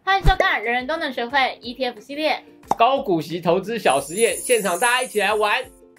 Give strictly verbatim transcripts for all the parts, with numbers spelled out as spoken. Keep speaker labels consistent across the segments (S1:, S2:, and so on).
S1: 欢迎收看人人都能学会 E T F 系列
S2: 高股息投资小实验，现场大家一起来玩。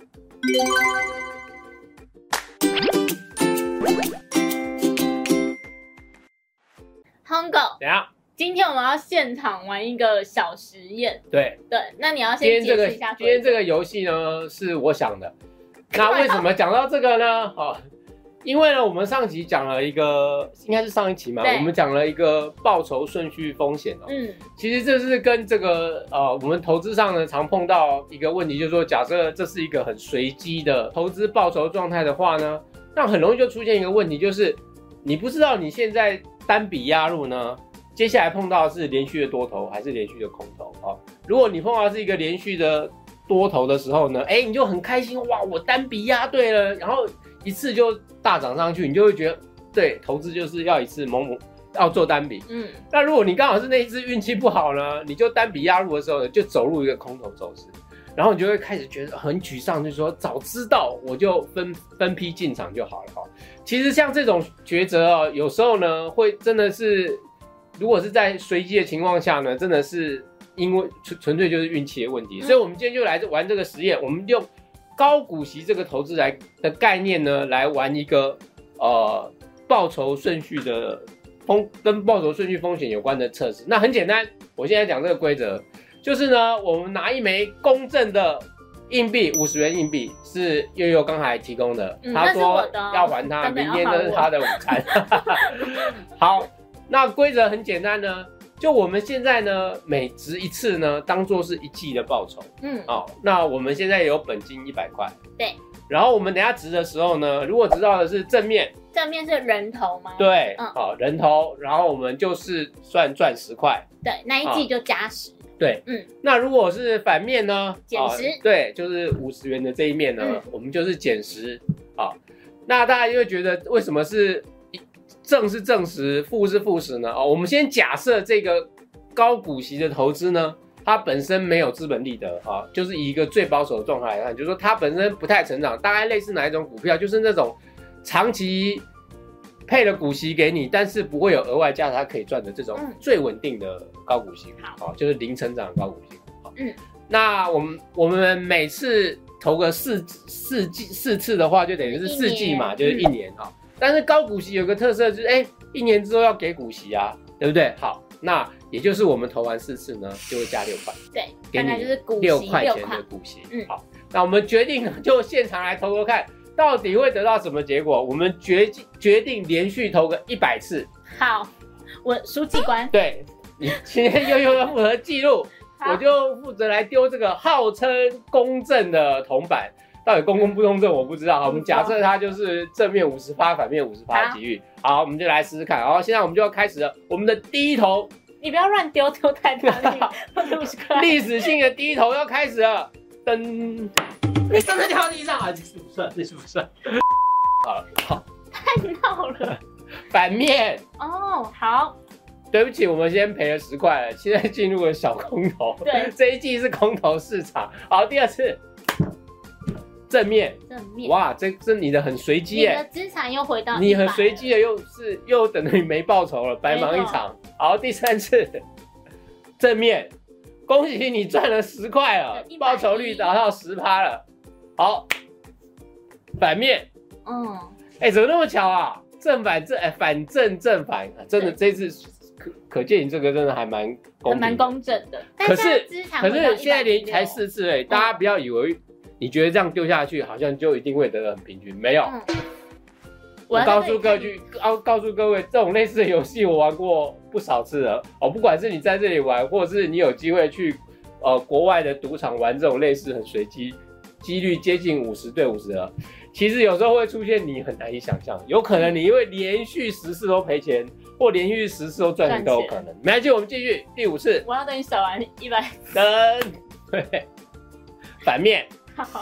S1: 亨狗，
S2: 怎样？
S1: 今天我们要现场玩一个小实验。
S2: 对
S1: 对，那你要
S2: 今天这个
S1: 先解释一下规则。
S2: 今天这个游戏呢是我想的。那为什么讲到这个呢？哦，因为呢，我们上集讲了一个，应该是上一期嘛，我们讲了一个报酬顺序风险哦。
S1: 嗯，
S2: 其实这是跟这个呃，我们投资上呢常碰到一个问题，就是说，假设这是一个很随机的投资报酬状态的话呢，那很容易就出现一个问题，就是你不知道你现在单笔押入呢，接下来碰到的是连续的多头还是连续的空头啊、哦？如果你碰到的是一个连续的多头的时候呢，哎，你就很开心，哇，我单笔押对了，然后一次就大涨上去，你就会觉得，对，投资就是要一次猛猛要做单笔。嗯，那如果你刚好是那一次运气不好呢，你就单笔押入的时候呢，就走入一个空头走势，然后你就会开始觉得很沮丧，就是说早知道我就分分批进场就好了哈。其实像这种抉择哦，有时候呢会真的是，如果是在随机的情况下呢，真的是因为纯纯粹就是运气的问题。所以我们今天就来玩这个实验，我们用高股息这个投资来的概念呢，来玩一个呃报酬顺序的风跟报酬顺序风险有关的测试。那很简单，我现在讲这个规则，就是呢，我们拿一枚公正的硬币，五十元硬币，是悠悠刚才提供的，
S1: 嗯、
S2: 他说要还他，明天这是他的午餐。好，那规则很简单呢。就我们现在呢，每值一次呢，当做是一季的报酬。嗯，哦，那我们现在有本金一百块。
S1: 对。
S2: 然后我们等一下值的时候呢，如果值到的是正面，
S1: 正面是人头吗？
S2: 对，
S1: 嗯，
S2: 好、哦，人头，然后我们就是算赚十块。
S1: 对，那一季就加十、哦。
S2: 对，嗯。那如果是反面呢？
S1: 减十、哦。
S2: 对，就是五十元的这一面呢，嗯、我们就是减十。好、哦，那大家就会觉得为什么是？正是正十，负是负十呢？哦，我们先假设这个高股息的投资呢，它本身没有资本利得啊，就是以一个最保守的状态来看，就是说它本身不太成长，大概类似哪一种股票，就是那种长期配了股息给你，但是不会有额外价值，它可以赚的这种最稳定的高股息，好、嗯，就是零成长的高股息。好，嗯，那我们我们每次投个四四季四次的话，就等于是四季嘛，就是一年哈。嗯，但是高股息有个特色就是，哎，一年之后要给股息啊，对不对？好，那也就是我们投完四次呢，就会加六块，
S1: 对，
S2: 给你
S1: 就是股息
S2: 六块钱的股息。嗯，好，那我们决定就现场来投投看，到底会得到什么结果？我们决决定连续投个一百次。
S1: 好，我书记官，
S2: 对，你今天悠悠要负责记录，我就负责来丢这个号称公正的铜板。到底公公不公正我不知道，好，我们假设它就是正面五十趴，反面五十趴的机遇，好，我们就来试试看。好，现在我们就要开始了，我们的第一投，
S1: 你不要乱丢，丢太大力，
S2: 历史性的第一投要开始了，噔，你真的掉地上啊？这是不算，这是不算。好了，好，
S1: 太闹了。
S2: 反面
S1: 哦，好。
S2: 对不起，我们先赔了十块了，现在进入了小空头。
S1: 对，
S2: 这一季是空头市场。好，第二次。正面，
S1: 正面，
S2: 哇，这这你的很随机耶，
S1: 你的资产又回到
S2: 你很随机的又是又等于没报酬了，白忙一场。好，第三次正面，恭喜你赚了十块了，报酬率达到十趴了。好，反面，嗯，哎、欸，怎么那么巧啊？正反正，哎、欸，反正正反，真的这次可可见你这个真的还蛮公平，
S1: 蛮公正的。
S2: 可是可是现在连才四次哎，大家不要以为。你觉得这样丢下去，好像就一定会得得很平均？没有，嗯、我告诉各位，告告诉各位，这种类似的游戏我玩过不少次了哦。不管是你在这里玩，或者是你有机会去呃国外的赌场玩这种类似很随机、几率接近五十对五十的，其实有时候会出现你很难以想象，有可能你因为连续十次都赔钱，或连续十次都赚钱都有可能。没关系，我们继续第五次。
S1: 我要等你扫完一百。
S2: 噔，对，反面。
S1: 好，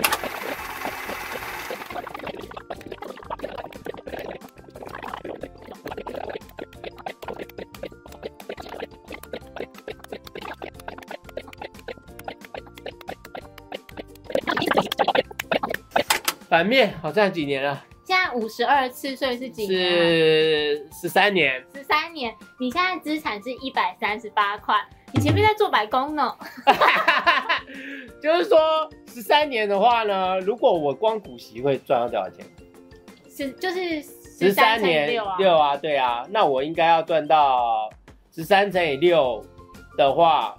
S2: 反面好像几年了？
S1: 现在五十二次，所以是几年？
S2: 是十三年。
S1: 十三年。 年，你现在资产是一百三十八块，你前面在做白工呢。
S2: 就是说十三年的话呢，如果我光股息会赚到多少钱？
S1: 十就是
S2: 十三年
S1: 六啊，
S2: 六啊，对啊，那我应该要赚到十三乘以六的话，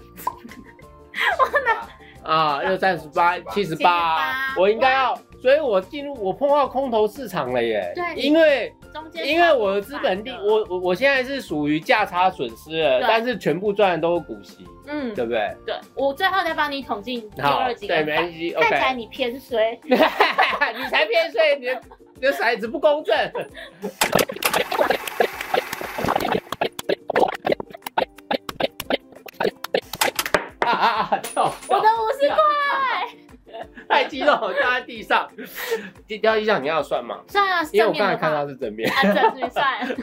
S2: 啊，六三十八，七十八，我应该要，所以我进入我碰到空头市场了耶。
S1: 对，
S2: 因为
S1: 中间
S2: 因为我的资本利，我我我现在是属于价差损失了，但是全部赚的都是股息，嗯，对不对？
S1: 对，我最后再帮你统计第二集，
S2: 对，没关系。
S1: 看起来你偏衰，
S2: 你才偏衰，你的你的骰子不公正。啊啊啊！跳！
S1: 我的五十块，
S2: 太激动，掉在地上。掉在地上你要算吗？
S1: 算啊，
S2: 因为我刚才看到是正面。
S1: 啊，正面算。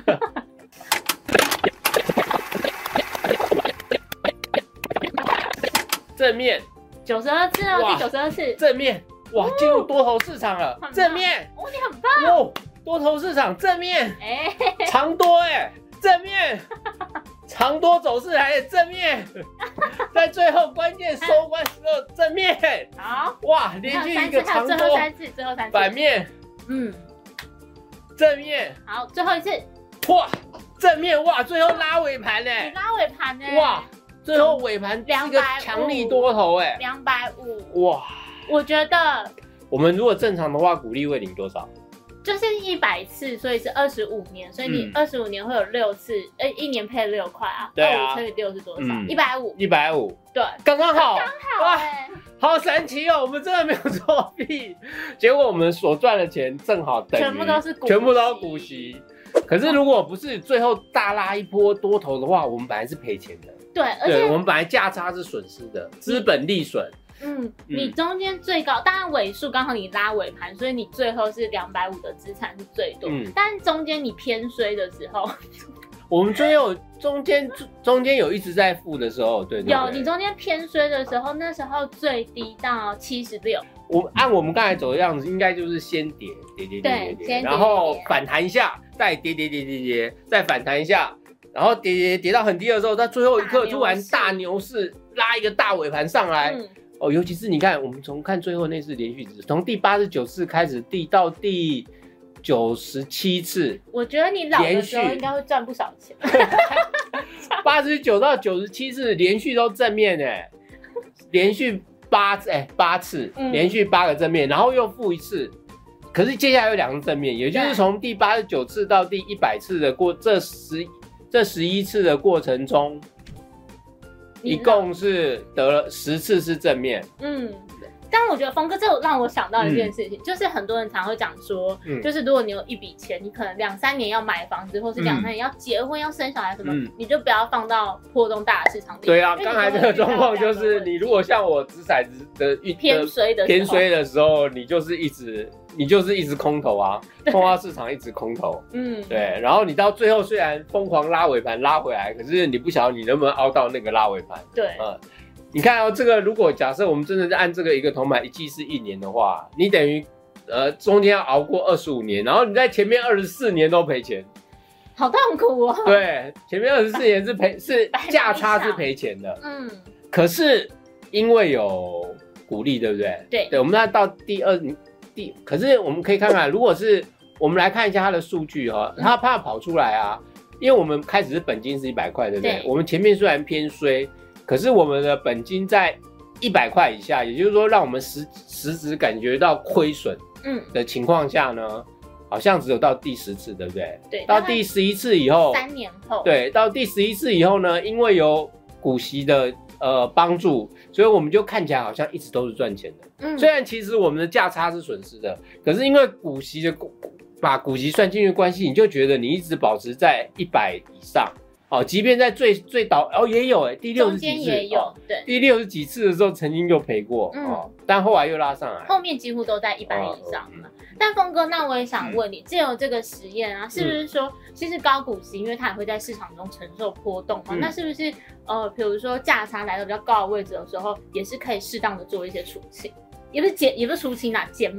S2: 正面。
S1: 九十二次哦，第九十二次。
S2: 正面，哇，进入多头市场了。正面。
S1: 哦，你很棒。
S2: 哦，多头市场正面。
S1: 哎，
S2: 长多哎，正面。长多走势还有正面，在最后关键收官时候正面，
S1: 好
S2: 哇，连续一个长多，
S1: 最后三次，最后三次，
S2: 反面，嗯，正面，
S1: 好，最后一次，
S2: 哇，正面，哇，最后拉尾盘呢，
S1: 你拉尾盘呢，
S2: 哇，最后尾盘是个强力多头哎，
S1: 两百五，
S2: 哇，
S1: 我觉得
S2: 我们如果正常的话，股利会领多少？
S1: 就是一百次，所以是二十五年，所以你二十五年会有六次，哎、嗯，一年配六块啊，
S2: 对啊，
S1: 二五乘以六是多少？一百五，
S2: 一百五，
S1: 对，
S2: 刚刚好，
S1: 刚好哎、欸，
S2: 好神奇哦，我们真的没有作弊，结果我们所赚的钱正好等于
S1: 全部都是股息，
S2: 全部都是股息。可是如果不是最后大拉一波多头的话，我们本来是赔钱的，
S1: 对，而且
S2: 我们本来价差是损失的，资本利损。
S1: 嗯，你中间最高，当然尾数刚好你拉尾盘，所以你最后是两百五的资产是最多。嗯，但中间你偏衰的时候，
S2: 我们最后中间中间有一直在负的时候，对对对，
S1: 有你中间偏衰的时候，那时候最低到七十六。
S2: 我按我们刚才走的样子，应该就是先跌跌跌跌跌跌，然后反弹一下，再跌跌跌跌跌，再反弹一下，然后跌跌跌到很低的时候，在最后一刻突然大牛市拉一个大尾盘上来。嗯哦，尤其是你看，我们从看最后那次连续值，从第八十九次开始递到第九十七次，
S1: 我觉得你老的时候应该会赚不少钱。
S2: 八十九到九十七次连续都正面哎，连续八次哎八次，嗯、连续八个正面，然后又负一次，可是接下来有两个正面，也就是从第八十九次到第一百次的过这十这十一次的过程中。一共是得了十次是正面，嗯，
S1: 但我觉得峰哥这让我想到一件事情，嗯、就是很多人常会讲说，嗯、就是如果你有一笔钱，你可能两三年要买房子，或是两三年要结婚、嗯、要生小孩什么，嗯、你就不要放到波动大的市场里。
S2: 对啊，刚才这个状况就是，你如果像我掷骰子的
S1: 偏衰的
S2: 偏衰的时候，你就是一直。你就是一直空头啊，碰到市场一直空头，嗯，对，然后你到最后虽然疯狂拉尾盘拉回来，可是你不晓得你能不能凹到那个拉尾盘，
S1: 对，
S2: 嗯，你看哦，这个如果假设我们真的是按这个一个铜板一季是一年的话，你等于呃中间要熬过二十五年，然后你在前面二十四年都赔钱，
S1: 好痛苦哦。
S2: 对，前面二十四年是赔是价差是赔钱的，嗯，可是因为有股利，对不对？
S1: 对，
S2: 对，我们要到第二。第可是我们可以看看，如果是我们来看一下它的数据哈、哦，它怕跑出来啊，因为我们开始是本金是一百块，对不对？对，我们前面虽然偏衰，可是我们的本金在一百块以下，也就是说，让我们实实质感觉到亏损，嗯的情况下呢，嗯、好像只有到第十次，对不对？
S1: 对，
S2: 到第十一次以后，
S1: 三年后，
S2: 对，到第十一次以后呢，因为有股息的。呃，帮助，所以我们就看起来好像一直都是赚钱的。嗯，虽然其实我们的价差是损失的，可是因为股息的把股息算进去的关系，你就觉得你一直保持在一百以上。哦，即便在最最倒哦也有哎，第六十几次
S1: 也有，哦、对，
S2: 第六十几次的时候曾经就赔过，嗯、哦，但后来又拉上来，
S1: 后面几乎都在一百以上嘛。哦嗯、但峰哥，那我也想问你，借由这个实验啊，是不是说，嗯、其实高股息，因为它也会在市场中承受波动嘛？嗯、那是不是呃，比如说价差来到比较高的位置的时候，也是可以适当的做一些除清，也不是减，也不是除清啦，减码。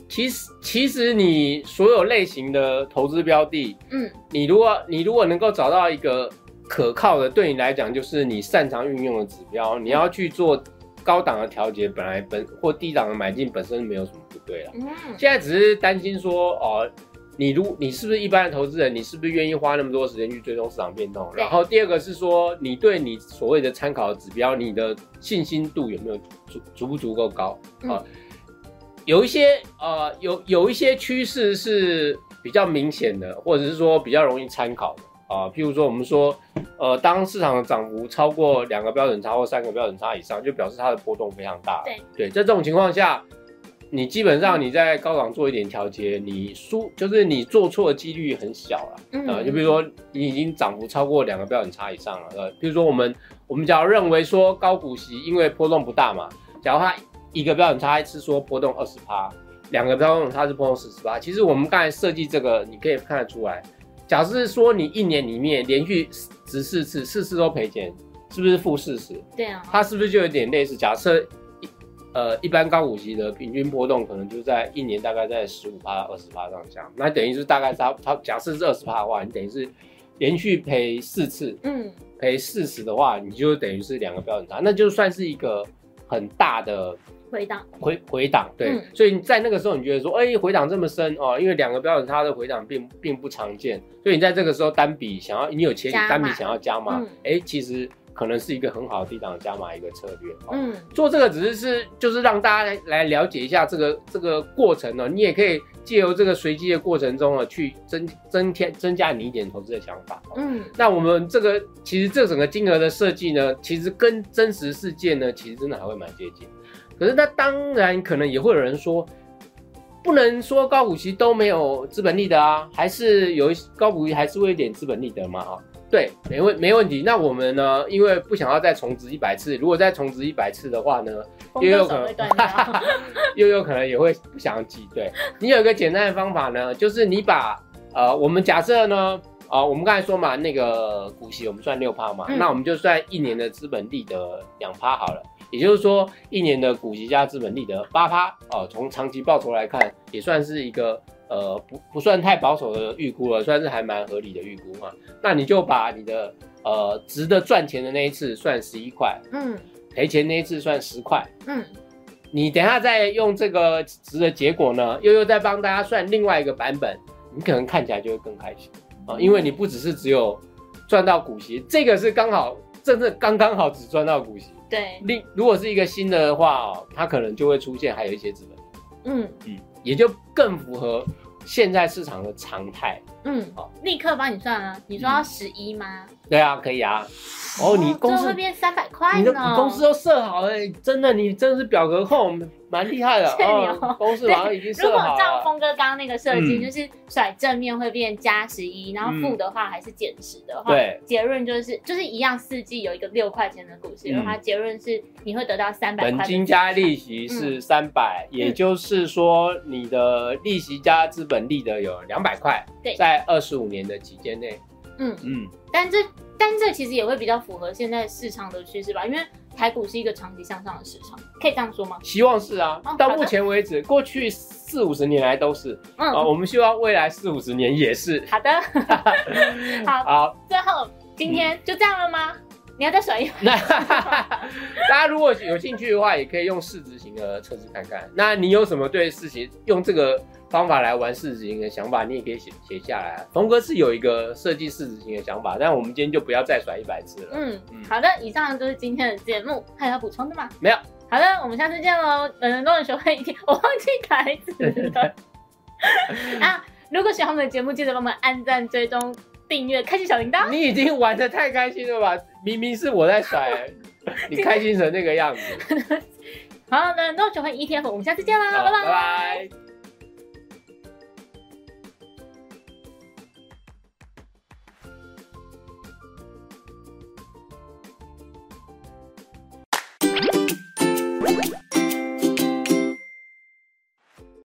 S2: 其实其实你所有类型的投资标的，嗯，你如果你如果能够找到一个可靠的，对你来讲就是你擅长运用的指标，你要去做高档的调节，本来本或低档的买进本身没有什么不对啦。嗯，现在只是担心说哦。你如你是不是一般的投资人？你是不是愿意花那么多时间去追踪市场变动？然后第二个是说，你对你所谓的参考的指标，你的信心度有没有足足不足够高啊？呃嗯、有一些呃有有一些趋势是比较明显的，或者是说比较容易参考的啊、呃。譬如说我们说，呃，当市场的涨幅超过两个标准差或三个标准差以上，就表示它的波动非常大。对对，在这种情况下。你基本上你在高档做一点调节，你输就是你做错的几率很小了，嗯、呃，就比如说你已经涨幅超过两个标准差以上了，呃，比如说我们我们假如认为说高股息因为波动不大嘛，假如它一个标准差是说波动 百分之二十， 两个标准差是波动 百分之四十， 其实我们刚才设计这个你可以看得出来，假设说你一年里面连续十四次，四次都赔钱，是不是负四十？对啊，它是不是就有点类似？假设。呃，一般高股息的平均波动可能就在一年大概在 百分之十五到二十 上下，那等于是大概它它假设是 百分之二十 的话，你等于是连续赔四次，嗯，赔四十的话，你就等于是两个标准差，那就算是一个很大的回档，回回档，对，嗯、所以在那个时候你觉得说，哎、欸，回档这么深哦，因为两个标准差的回档并并不常见，所以你在这个时候单笔想要，你有钱单笔想要加码，哎、嗯欸，其实。可能是一个很好的低档加码一个策略，嗯，做这个只是是就是让大家 来, 来了解一下这个这个过程呢，你也可以借由这个随机的过程中呢，去增增添增加你一点投资的想法，嗯，那我们这个其实这整个金额的设计呢，其实跟真实世界呢，其实真的还会蛮接近，可是那当然可能也会有人说，不能说高股息都没有资本利得啊，还是有高股息还是会有点资本利得嘛，哈。对，没问没问题。那我们呢？因为不想要再重植一百次，如果再重植一百次的话呢，又有可能又有可能也会不想挤。对，你有一个简单的方法呢，就是你把呃，我们假设呢，啊、呃，我们刚才说嘛，那个股息我们算 百分之六 嘛、嗯，那我们就算一年的资本利得 百分之二 好了。也就是说，一年的股息加资本利得 百分之八 哦，从长期报酬来看，也算是一个。呃，不不算太保守的预估了，算是还蛮合理的预估嘛。那你就把你的呃值得赚钱的那一次算十一块，嗯，赔钱那一次算十块，嗯。你等一下再用这个值的结果呢，又又再帮大家算另外一个版本，你可能看起来就会更开心啊、呃，因为你不只是只有赚到股息，这个是刚好真正刚刚好只赚到股息。对，另如果是一个新的的话哦，它可能就会出现还有一些资本。嗯嗯。也就更符合现在市场的常态。嗯，好，
S1: 立刻帮你算啊！你说要十一吗？
S2: 对啊，可以啊。哦，你公司
S1: 会变三百块呢？
S2: 你的你公司都设好了，真的，你真的是表格控，蛮厉害的。
S1: 谢谢你哦。
S2: 公司好像已经设好了。
S1: 如果照峰哥刚刚那个设计，嗯、就是甩正面会变加十一，然后负的话还是减十的话，对、嗯，结论就是就是一样，四季有一个六块钱的股息的话，嗯、结论是你会得到三百块。
S2: 本金加利息是三百、嗯，也就是说你的利息加资本利得有两百块。对，在二十五年的期间内。
S1: 嗯嗯，但这但这其实也会比较符合现在市场的趋势吧，因为台股是一个长期向上的市场，可以这样说吗？
S2: 希望是啊，哦、到目前为止，过去四五十年来都是，嗯、呃，我们希望未来四五十年也是。
S1: 好的，好，好，最后今天就这样了吗？嗯、你要再甩一把？
S2: 大家如果有兴趣的话，也可以用市值型的测试看看。那你有什么对事情用这个方法来玩市值型的想法，你也可以写写下来。峰哥是有一个设计市值型的想法，但我们今天就不要再甩一百次了。嗯嗯，好的，以上就是今天的节目，还有要补充的吗？
S1: 没有。好的，我们下次见喽。本人都能学会一天，我忘记台词了。啊，如果喜欢我们的节目，记得帮我们按赞、追踪、订阅、开启小铃铛。
S2: 你已经玩得太开心了吧？明明是我在甩，你开心成那个样子。
S1: 好，那都学会 E T F， 我们下次见啦，拜拜。拜拜。